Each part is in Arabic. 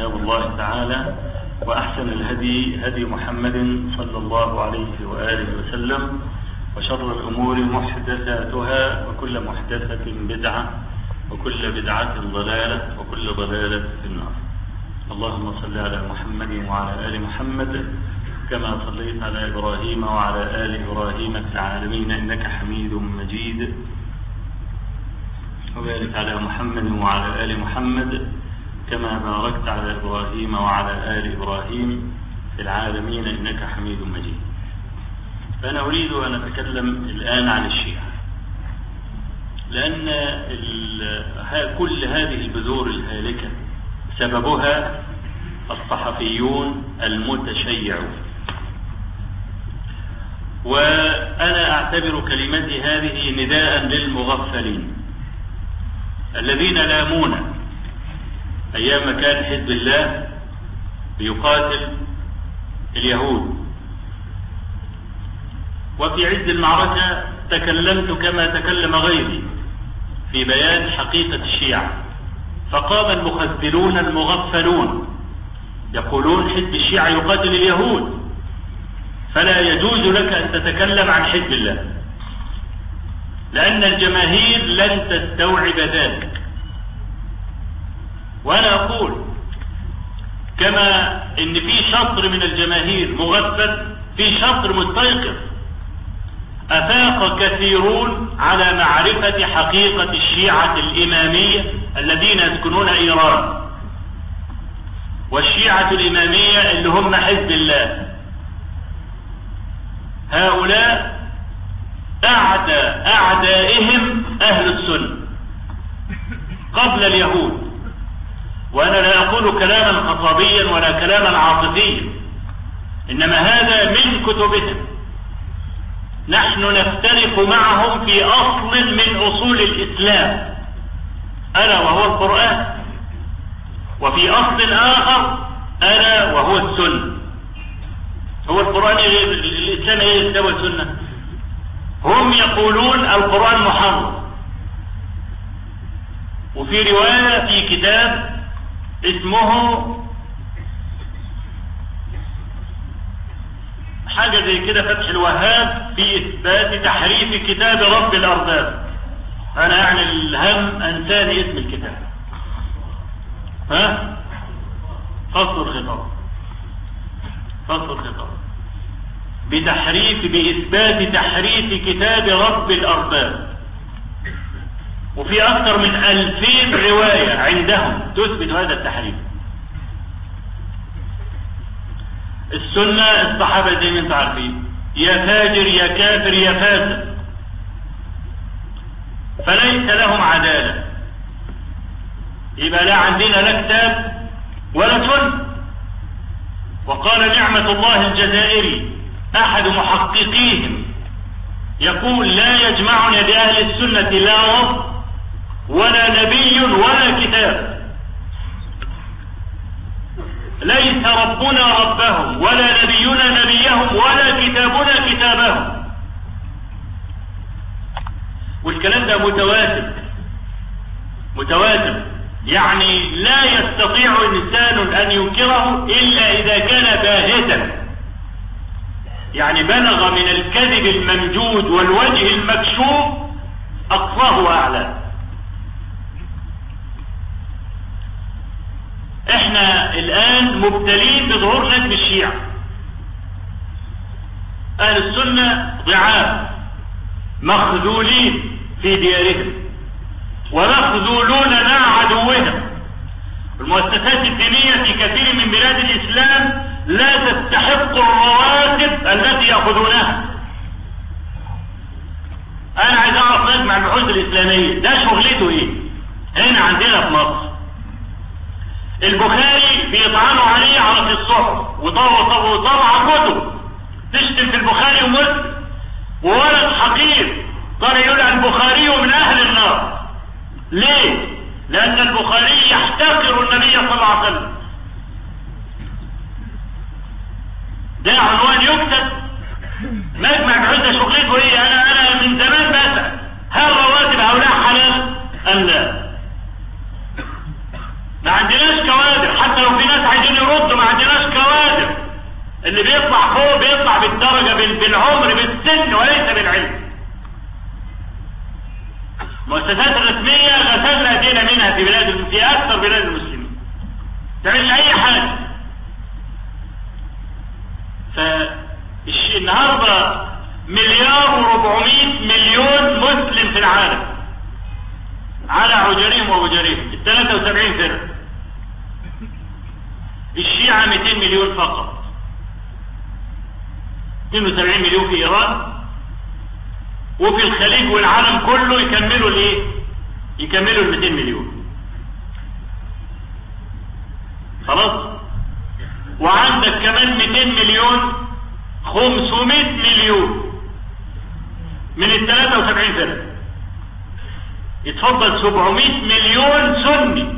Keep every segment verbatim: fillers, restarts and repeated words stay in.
كتاب الله تعالى، وأحسن الهدي هدي محمد صلى الله عليه وآله وسلم، وشر الأمور محدثاتها، وكل محدثة بدعة، وكل بدعة ضلالة، وكل ضلالة في النار. اللهم صل على محمد وعلى آل محمد كما صليت على إبراهيم وعلى آل إبراهيم في العالمين إنك حميد مجيد، وبارك على محمد وعلى آل محمد كما باركت على إبراهيم وعلى آل إبراهيم في العالمين إنك حميد مجيد. فأنا أريد أن أتكلم الآن عن الشيعة، لأن كل هذه البذور الهالكة سببها الصحفيون المتشيعون. وأنا أعتبر كلمتي هذه نداء للمغفلين الذين لامونا أيام ما كان حزب الله بيقاتل اليهود، وفي عز المعركة تكلمت كما تكلم غيري في بيان حقيقة الشيعة، فقام المخذلون المغفلون يقولون حزب الشيعة يقاتل اليهود، فلا يجوز لك أن تتكلم عن حزب الله لأن الجماهير لن تستوعب ذلك. وأنا أقول كما إن في شطر من الجماهير مغفل، في شطر مستيقظ. أفاق كثيرون على معرفة حقيقة الشيعة الإمامية الذين يسكنون إيران، والشيعة الإمامية اللي هم حزب الله. هؤلاء أعدى أعدائهم أهل السنة قبل اليهود. وأنا لا أقول كلاما خطابيا ولا كلاما عاطفيا، إنما هذا من كتبهم. نحن نفترق معهم في أصل من أصول الإسلام ألا وهو القرآن، وفي أصل آخر ألا وهو السنة. هو القرآن الإسلام إيه يستوى السنة؟ هم يقولون القرآن محرم. وفي رواية في كتاب اسمه حاجة زي كده فتح الوهاب في إثبات تحريف كتاب رب الأرباب. أنا يعني الهم أنساني اسم الكتاب. ها؟ فصل الخطاب فصل الخطاب بتحريف بإثبات تحريف كتاب رب الأرباب. وفي أكثر من ألفين رواية عندهم تثبت هذا التحريف. السنة الصحابة زي ما انتم عارفين يا فاجر يا كافر يا فاسق، فليس لهم عدالة. يبقى لا عندنا لا كتاب ولا سنة. وقال نعمة الله الجزائري أحد محققيهم يقول لا يجمعني بأهل السنة لا رب ولا نبي ولا كتاب. ليس ربنا ربهم ولا نبينا نبيهم ولا كتابنا كتابهم. والكلام ده متواتر متواتر يعني لا يستطيع إنسان أن ينكره إلا إذا كان باهتا، يعني بلغ من الكذب الممجود والوجه المكشوف أقصاه وأعلاه. احنا الآن مبتلين بظهور نجم الشيعة. أهل السنة ضعاف مخذولين في ديارهم ومخذولون مع عدوهم. المؤسسات الدينية في كثير من بلاد الإسلام لا تستحق الرواتب التي يأخذونها. أنا عايز أعرف مجمع البحوث الإسلامية ده شغلته إيه هنا عندنا في مصر؟ البخاري بيطعنوا عليه على في الصحف وطبع كتب تشتم في البخاري ومسلم، وولد حقير طالع يقول البخاري من أهل النار. ليه؟ لأن البخاري يحتقر النبي صلى الله عليه وسلم. ده عنوان يكتب. مجمع البحوث شغلته ايه؟ انا انا من زمان بسأل هل رواتب هؤلاء حلال ام لا؟ ما عندناش كوادر، حتى لو في ناس في اكثر بلاد المسلمين، تعملش اي حاجه. فالنهارده مليار وربعمائة مليون مسلم في العالم على عجرهم ووجرهم، ال ثلاثة وسبعين فرقه. الشيعة مئتين مليون فقط، اثنين وسبعين مليون في ايران، وفي الخليج والعالم كله يكملوا الايه؟ يكملوا ال مئتين مليون. خلاص. وعندك كمان مئتين مليون، خمسمائة مليون من ال ثلاثة وسبعين فرقه. يتفضل سبعمائة مليون سني،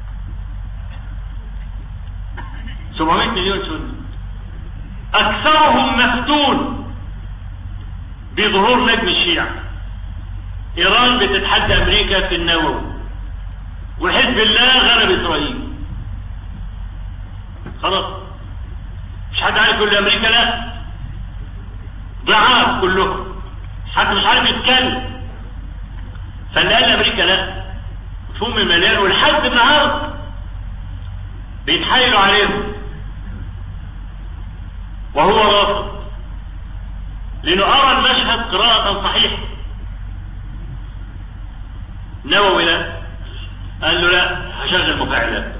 سبعمائة مليون سني، اكثرهم مفتون بظهور نجم الشيعة. ايران بتتحدى امريكا في النووي، وحزب الله غلب اسرائيل. خلاص، مش حد عارف يقول لامريكا لا، ضعاف كلهم، حد مش عارف يتكلم. فاللي قال لامريكا لا مفهوم مليان، والحد النهارده بيتحايلوا عليهم وهو رافض، لانه ارى المشهد قراءة صحيحة. نووي لا، قال له لا هشغل مفاعلات.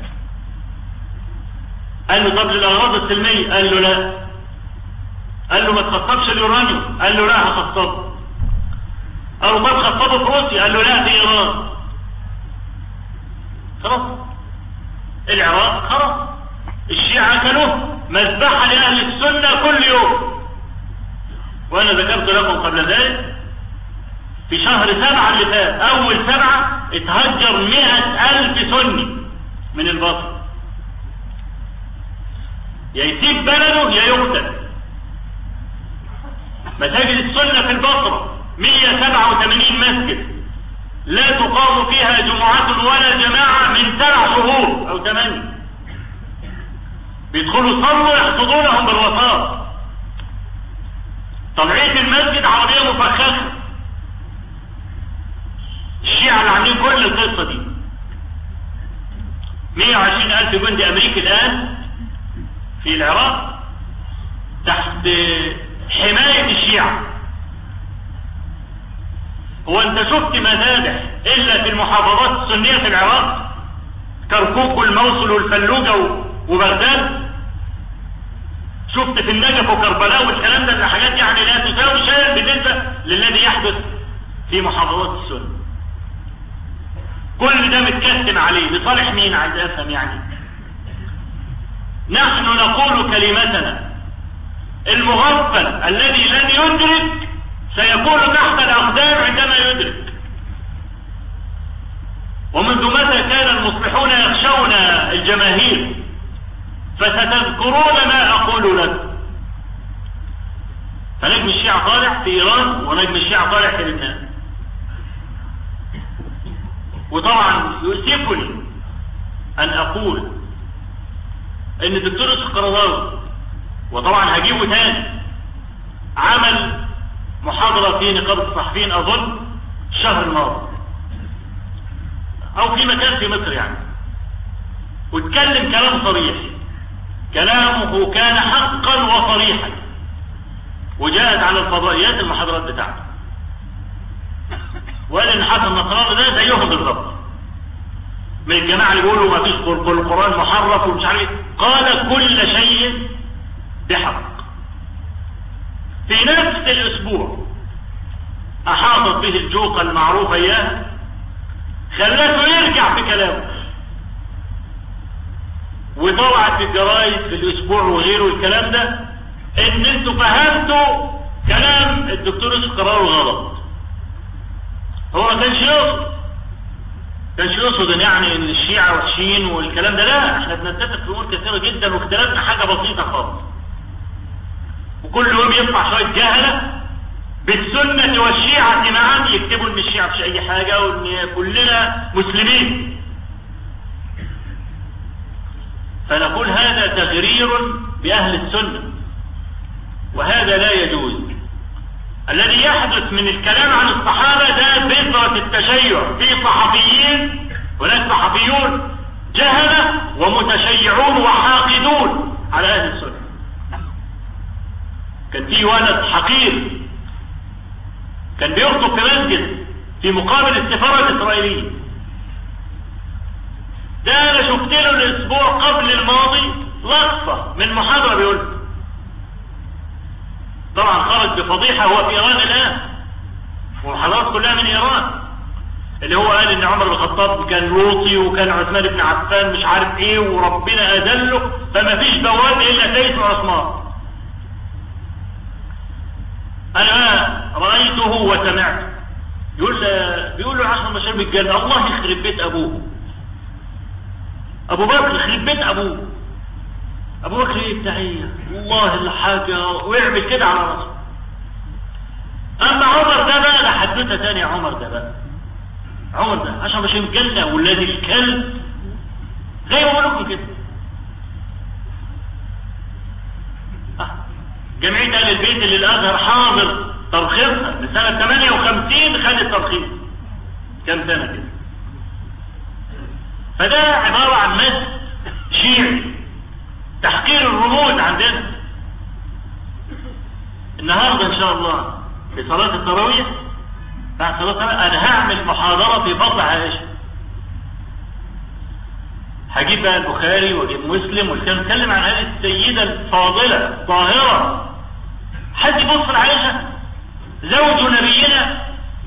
قال له طب للاغراض السلمية، قال له لا. قال له ما تخطبش اليورانيوم، قال له لا هخطبه. قال له طب خطبه في روسيا، قال له لا في ايران. خلاص، العراق خلاص، الشيعة كانوا مذبحة لأهل السنة كل يوم. وأنا ذكرت لكم قبل ذلك في شهر سبعة اللي فات، أول سبعة اتهجر مئة ألف سني من البصرة، يا يسيب بلده يا يقتل. مساجد السنة في البصرة مئة وسبعة وثمانين مسجد لا تقام فيها جمعات ولا جماعة من سبع شهور أو ثمانية. بيدخلوا صلوا يحصدونهم بالرصاص. طلعية المسجد عربية مفخخة. الشيعة اللي عاملين كل القصة دي. مئة وعشرين ألف جندي أمريكي الآن في العراق تحت حماية الشيعة. هو أنت شفت مذابح إلا في المحافظات السنية في العراق؟ كركوك والموصل والفلوجة وبغداد؟ شفت في النجف وكربلاء والكلام ده؟ الحاجات يعني لا تساوي شيئا بالنسبة للذي يحدث في محافظات السنة. كل ده متكتم عليه لصالح مين؟ عايز افهم يعني. نحن نقول كلمتنا، المغفل الذي لن يدرك سيكون تحت الأقدام عندما يدرك. ومنذ متى كان المصلحون يخشون الجماهير؟ فستذكرون ما أقول لكم. فنجم الشيعة طالع في إيران، ونجم الشيعة طالع في لبنان. وطبعا يؤسفني أن أقول أن الدكتور القرضاوي، وطبعا هجيبه تاني، عمل محاضرة في نقابة الصحفيين أظن الشهر الماضي أو في مكان في مصر يعني، واتكلم كلام صريح. كلامه كان حقا وصريحا، وجاءت على الفضائيات المحاضرات بتاعته، وقال ان حسن النصراني ده زيهم بالضبط من الجماعه اللي بيقولوا ما فيش القران محرف ومش عارف. قال كل شيء بحق. في نفس الاسبوع احاطت به الجوقه المعروفه اياه، خلته يرجع في كلامه، وطلعت في الجرايد في الاسبوع وغيره الكلام ده، ان انتوا فهمتوا كلام الدكتور القرضاوي غلط. هو ما كانش يقصد كانش يقصد ان يعني ان الشيعة وحشين والكلام ده، لا، احنا بنتفق في امور كثيرة جدا، واختلافنا حاجة بسيطة خالص. وكل يوم يطلع شوية جهلة بالسنة والشيعة معا يكتبوا ان الشيعة مش اي حاجة، وان كلنا مسلمين. فنقول هذا تغرير بأهل السنة، وهذا لا يجوز. الذي يحدث من الكلام عن الصحابة ده بذرة التشيع في صحفيين هناك صحفيون جهلة ومتشيعون وحاقدون على أهل السنة. كان في ولد حقير كان بيخطب في مسجد في مقابل السفارة الإسرائيلية. ده أنا شفت له الأسبوع قبل الماضي لقطة من محاضرة بيقول، طبعا خرج بفضيحة، هو في إيران الآن والمحاضرات كلها من إيران، اللي هو قال إن عمر بن الخطاب كان لوطي وكان عثمان بن عفان مش عارف إيه وربنا أذله فما فيش بواب إلا سيف عثمان. أنا رأيته وسمعته يقول بيقول له عشر مشاهير بالجنة، الله يخرب بيت أبوه، أبو بكر يخرب بيت أبوه، أبو بكر إيه التحية والله اللي حاجة ويعمل كده على راسه. أما عمر ده بقى ده حدوته تاني. عمر ده بقى عمر ده عشان مش مجنة والذي الكلب زي ما بقولكم كده. آه. جمعية أهل البيت اللي الأزهر حاضر ترخيصها لسنة ثمانية وخمسين خد الترخيص كم سنة كده. فده عبارة عن مسجد شيعي تحقير الرموز عندنا. النهارده إن شاء الله في صلاة التراويح بعد صلاة التراويح أنا هعمل محاضرة في فضل عائشة. هجيب بقى البخاري واجيب مسلم ونتكلم عن هذه السيدة الفاضلة الطاهرة. حد يبص لعائشة زوج نبينا؟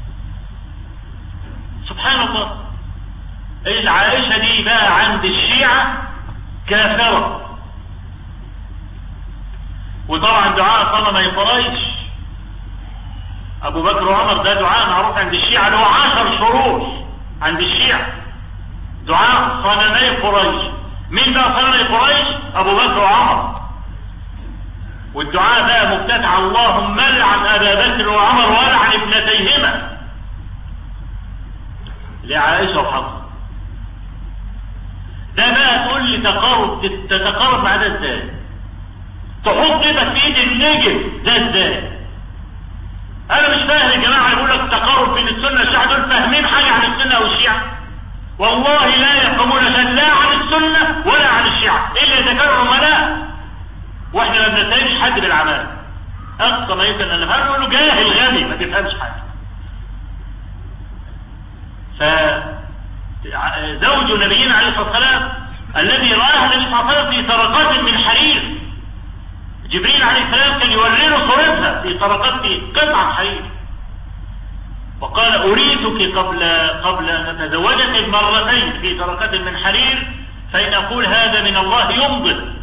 سبحان الله. العائشة دي بقى عند الشيعة كافرة. وطبعا دعاء صنمي قريش ابو بكر وعمر ده دعاء معروف عند الشيعة اللي هو عشر شروط عند الشيعة، دعاء صنمي قريش. مين بقى صنمي قريش؟ ابو بكر وعمر. والدعاء بقى مبتدع اللهم لعن ابا بكر وعمر ولعن ابنتيهما لعائشة وحفصة. ده بقى تقول لي تقارب تتقارب مع ده ازاي؟ تحط ايدك في ايد النجم ده ازاي؟ انا مش فاهم يا جماعه يقول لك تقارب بين السنه والشيعه، دول فاهمين حاجه عن السنه والشيعه؟ والله لا يفهمون شيئا لا عن السنه ولا عن الشيعه الا اذا كانوا عملاء، واحنا ما بنتهمش حد بالعمل. اقصى ما يمكن ان نفهمه يقولوا جاهل غبي ما بيفهمش حاجه. فزوج نبينا عليه الصلاه والسلام الذي رآه النبي صلى الله عليه وسلم في طرقات من حرير، جبريل عليه السلام كان يوري له صورتها في طرقات في قطعة حرير، وقال أريدك قبل قبل أن نتزوجك مرتين في طرقات من حرير، فإن أقول هذا من الله يمضي.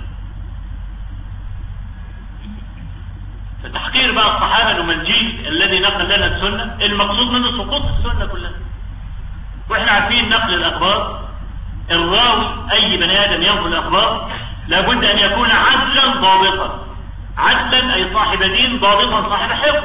فتحقير بقى الصحابة المنجيل الذي نقل لنا السنة، المقصود منه سقوط السنة كلها. واحنا عارفين نقل الأخبار، الراوي أي بني آدم ينقل الأخبار لابد أن يكون عدلا ضابطا، عدلا أي صاحب دين ضابطا صاحب حفظ.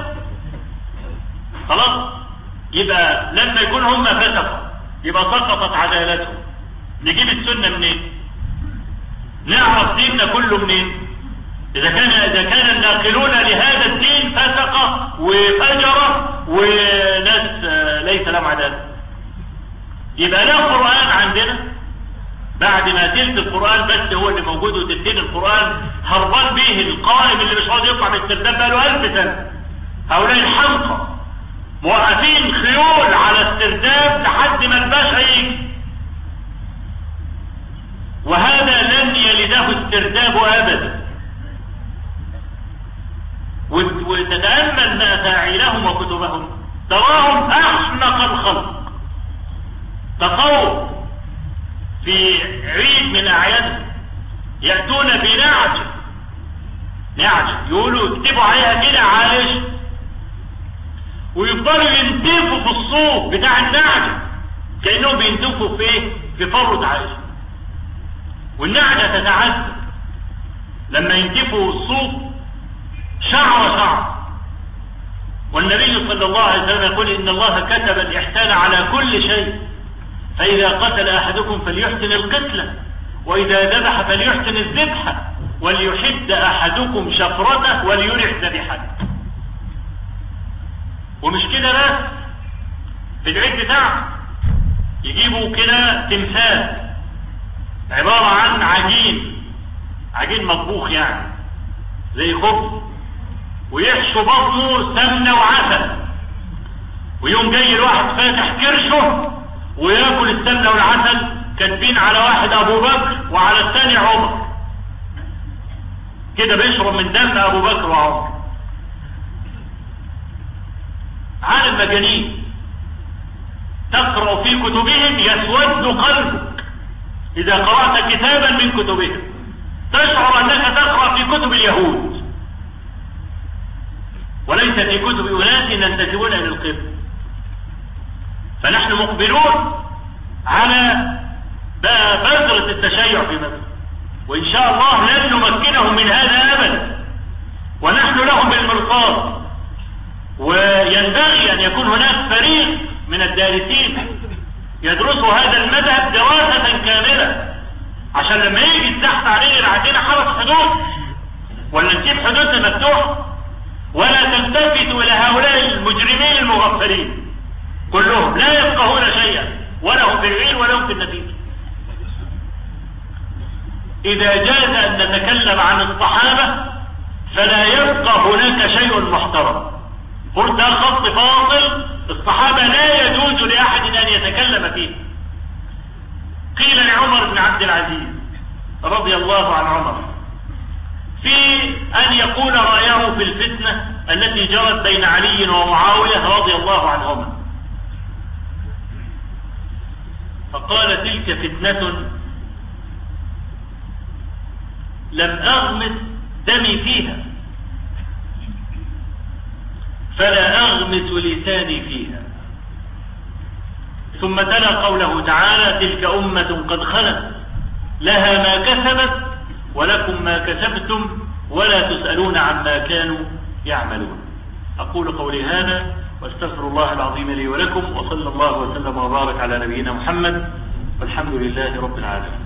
خلاص؟ يبقى لما يكون هم فسقوا يبقى سقطت عدالتهم. نجيب السنة منين؟ نعرف ديننا كله منين؟ إذا كان إذا كان الناقلون لهذا الدين فسقة وفجرة وناس ليس لهم عدالة، يبقى لا قرآن عندنا بعد ما تلت القرآن بس هو اللي موجود، وتلتين القرآن هربان به القائم اللي مش راضي يطلع من السرداب بقاله ألف سنة. هؤلاء الحمقى موقفين خيول على السرداب لحد ما الباشا يجي، وهذا لن يلده السرداب أبدا. وتتأمل مساعيلهم وكتبهم تراهم أحمق الخلق. تقوم في عيد من أعيادهم يأتون بنعج نعج يقولوا اكتبوا عليها كده عايش، ويفضلوا ينتفوا في الصوف بتاع النعج كأنهم بينتفوا في في فرة عايش. والنعجة تتعذب لما ينتفوا الصوف شعر شعر. والنبي صلى الله عليه وسلم يقول إن الله كتب الإحسان على كل شيء، فإذا قتل أحدكم فليحسن القتلة، وإذا ذبح فليحسن الذبحة، وليحد أحدكم شفرته وليرح ذبيحته. ومش كده بس، في العيد بتاعه يجيبوا كده تمثال عبارة عن عجين عجين مطبوخ يعني زي خبز، ويحشوا بطنه سمنة وعسل، ويوم جاي الواحد فاتح كرشه وياكل السمنة والعسل، كاتبين على واحد ابو بكر وعلى الثاني عمر، كده بيشرب من دم ابو بكر وعمر. عالم مجانين تقرأ في كتبهم يسود قلبك إذا قرأت كتابا من كتبهم، تشعر أنك تقرأ في كتب اليهود وليس في كتب أناس ينتسبون إلى القبل. فنحن مقبلون على بذرة التشيع في مصر، وإن شاء الله لن نمكنهم من هذا أبدا، ونحن لهم بالمرصاد. وينبغي أن يكون هناك فريق من الدارسين يدرسوا هذا المذهب دراسة كاملة، عشان لما يجي السحب عليه العدينة حرس حدود، ولا نسيب حدودنا مفتوحة، ولا تلتفتوا إلى هؤلاء المجرمين المغفلين كلهم لا يفقهون شيئا، ولا هم في العلم ولا هم في النتيجة. إذا جاز أن نتكلم عن الصحابة فلا يبقى هناك شيء محترم. قلت خط فاصل، الصحابة لا يجوز لأحد أن يتكلم فيه. قيل لعمر بن عبد العزيز رضي الله عن عمر في أن يقول رأيه في الفتنة التي جرت بين علي ومعاوية رضي الله عنهما، فقال تلك فتنة لم أغمس دمي فيها فلا أغمس لساني فيها. ثم تلا قوله تعالى تلك أمة قد خلت لها ما كسبت ولكم ما كسبتم ولا تسألون عما كانوا يعملون. أقول قولي هذا واستغفر الله العظيم لي ولكم، وصلى الله وسلم وبارك على نبينا محمد، والحمد لله رب العالمين.